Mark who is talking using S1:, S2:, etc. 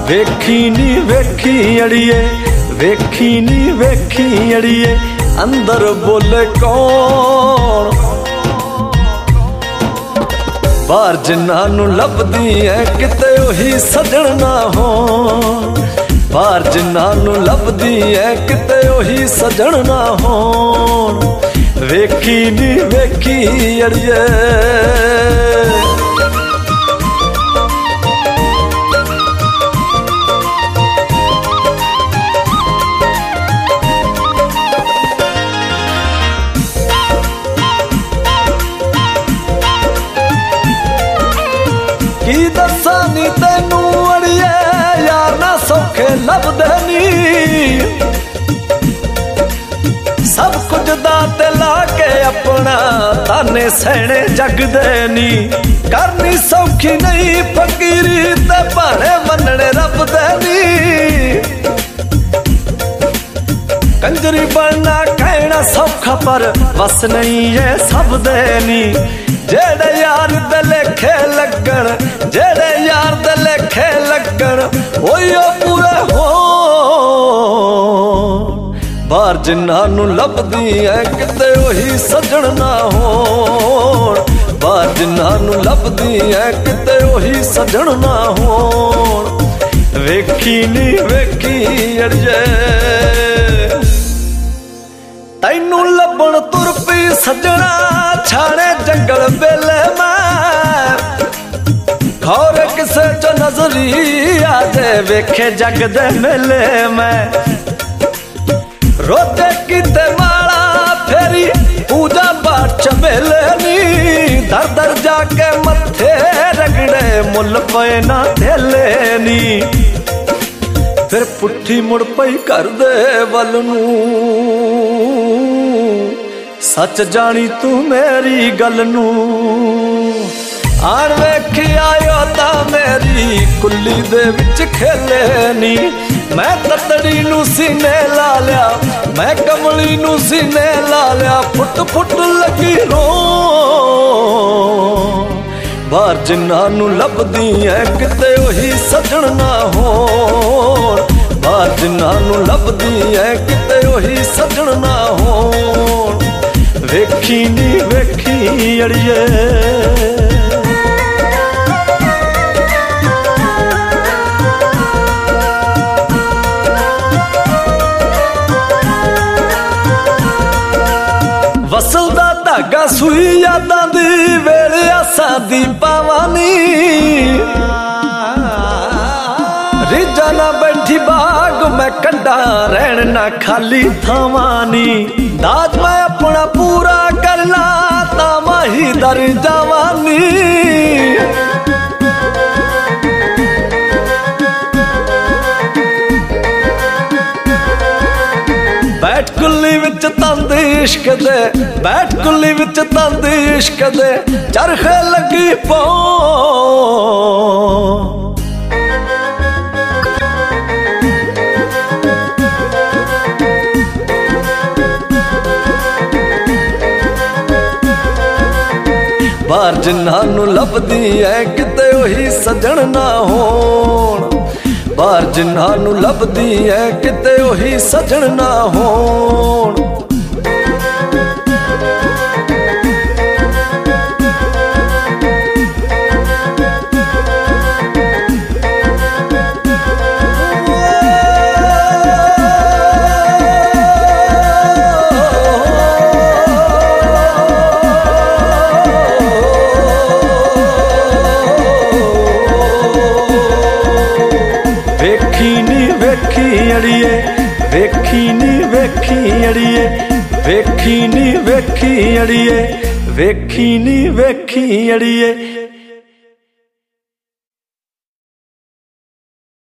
S1: वेखी नी वेखी अड़िए, वेखी नी वेखी अड़िए, अंदर बोले कौन। बाहर जिन्हां नूं लभदी है किते ओही सजण ना हो, बाहर जिन्हां नूं लभदी है किते ओही सजण ना हो। वेखी नी वेखी अड़िए, की दसा नी तेनू अड़िए यार ना सौखे लभदे नी। सब कुछ दाते ला के अपना ताने सहने जगदे नी। करनी सौखी नहीं फकीरी ते भाणे मनने रब दे नी। कंजरी बनना कहना सौखा पर बस नहीं है सब दे नी। जेड़े यार दे लेखे लगन, जेड़े यार दे लेखे लगन, ओयो पूरे हो। बाहर जिन्हां नूं लभदी है किते ओही सजण ना हो, बाहर जिन्हां नूं लभदी है किते ओही सजण ना हो। वेखी नी वेखी अड़िए, तैनू लभण तुर पई सजना छाणे जंगल वेले मैं। खौर किसे च नजरी आदे वेखे जग दे मेले मैं। रोते किते माला फेरी पूजा पाठ चमेले नी। दर दर जाके मथे रगड़े मुल पे ना थेले नी। फिर पुट्ठी मुड़ पई कर दे वल नूं, सच जानी तू मेरी गल नूं। आण वेखी आयो ता मेरी कुल्ली दे विच खेले नी। मैं ततड़ी नू सीने ला लिया, मैं कमली नू सीने ला लिया, फुट फुट लगी रो। बाहर जिन्हां नूं लभदी है किते ओही सजण ना हो, बाहर जिन्हां नूं लभदी है किते ओही सजण ना हो। वेखी नी वेखी अड़िए, वसल दा धागा सुई यादां दी वेले आसां दी पावानी। रिजा ना बैठी बाग मैं कंडा रहन ना खाली थावानी। दाज मैं अपना पूरा करना ता माही दर जावानी। बैठ कुल्ली विच तंद इश्क दे, बैठ कुल्ली विच तंद इश्क दे, चरखे लगी पौ। बाहर जिन्हां नूं लभदी है किते ओही सजण ना होण, बाहर जिन्हां नूं लभदी है किते ओही सजण ना होण। वेखी नी वेखी अड़िए, वेखी नी वेखी अड़िए, वेखी नी वेखी अड़िए, वेखी नी वेखी अड़िए।